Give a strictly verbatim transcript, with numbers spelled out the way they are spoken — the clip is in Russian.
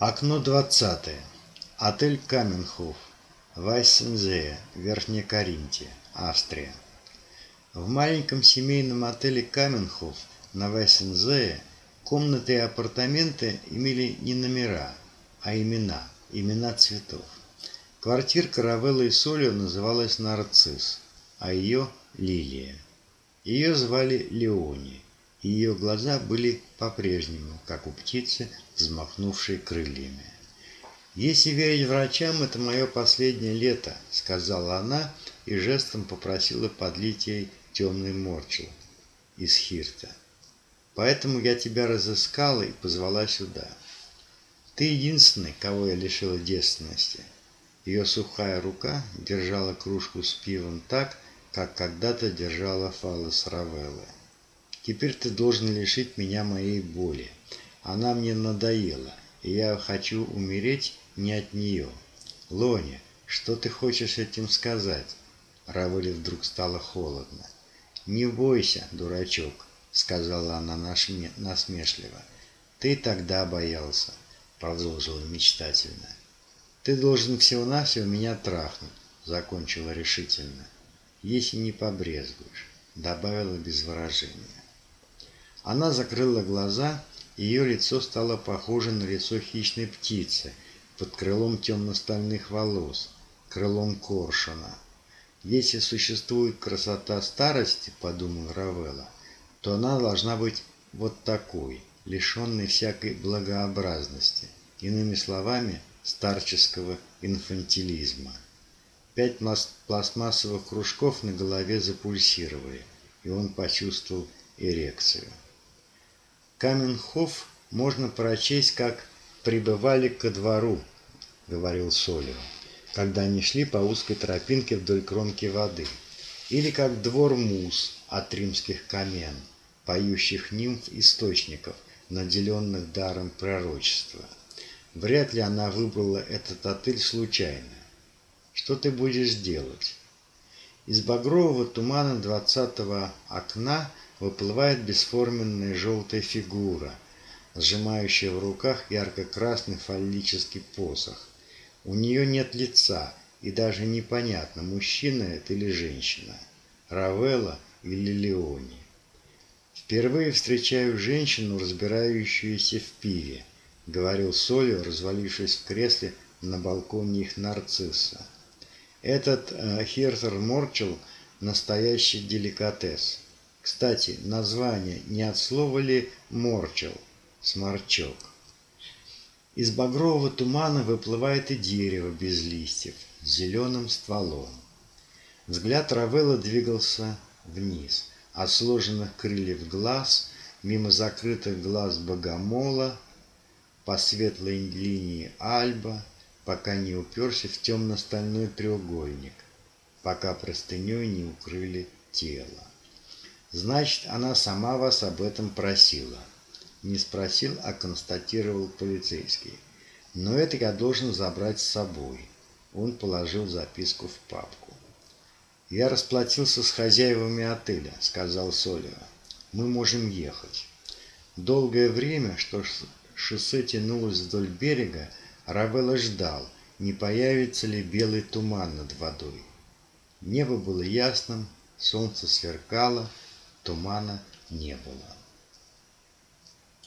Окно двадцатое. Отель Каменхоф, Вайссензее, Верхняя Каринтия, Австрия. В маленьком семейном отеле Каменхоф на Вайссензее комнаты и апартаменты имели не номера, а имена, имена цветов. Квартирка Равеллы и Солио называлась «Нарцисс», а ее «Лилия». Ее звали Леони, и ее глаза были по-прежнему, как у птицы, взмахнувшей крыльями. «Если верить врачам, это мое последнее лето», — сказала она и жестом попросила подлить ей темный морчел из Хирта. «Поэтому я тебя разыскала и позвала сюда. Ты единственный, кого я лишила девственности». Ее сухая рука держала кружку с пивом так, как когда-то держала фаллос Равеллы. «Теперь ты должен лишить меня моей боли. Она мне надоела, и я хочу умереть не от нее. Лони, что ты хочешь этим сказать?» Равелле вдруг стало холодно. «Не бойся, дурачок», — сказала она насмешливо. «Ты тогда боялся», — продолжила мечтательно. «Ты должен всего-навсего меня трахнуть», — закончила решительно. «Если не побрезгуешь», — добавила без выражения. Она закрыла глаза, и ее лицо стало похоже на лицо хищной птицы под крылом темно-стальных волос, крылом коршуна. «Если существует красота старости, — подумал Равелла, — то она должна быть вот такой, лишенной всякой благообразности, иными словами, старческого инфантилизма». Пять пластмассовых кружков на голове запульсировали, и он почувствовал эрекцию. «Каменхоф можно прочесть как «прибывали ко двору», — говорил Солио, когда они шли по узкой тропинке вдоль кромки воды, или как «двор мус» от римских камен, поющих нимф источников, наделенных даром пророчества. Вряд ли она выбрала этот отель случайно. «Что ты будешь делать?» Из багрового тумана двадцатого окна выплывает бесформенная желтая фигура, сжимающая в руках ярко-красный фаллический посох. У нее нет лица, и даже непонятно, мужчина это или женщина, Равелла или Леони. «Впервые встречаю женщину, разбирающуюся в пиве», — говорил Солио, развалившись в кресле на балконе их нарцисса. «Этот э, Хиртер Морчел — настоящий деликатес. Кстати, название не от слова ли «морчел» — сморчок». Из багрового тумана выплывает и дерево без листьев, с зеленым стволом. Взгляд Равеллы двигался вниз, от сложенных крыльев глаз, мимо закрытых глаз богомола, по светлой линии Альба, пока не уперся в темно-стальной треугольник, пока простыней не укрыли тело. «Значит, она сама вас об этом просила». Не спросил, а констатировал полицейский. «Но это я должен забрать с собой». Он положил записку в папку. «Я расплатился с хозяевами отеля», — сказал Солио. «Мы можем ехать». Долгое время, что шоссе тянулось вдоль берега, Равелла ждал, не появится ли белый туман над водой. Небо было ясным, солнце сверкало, тумана не было.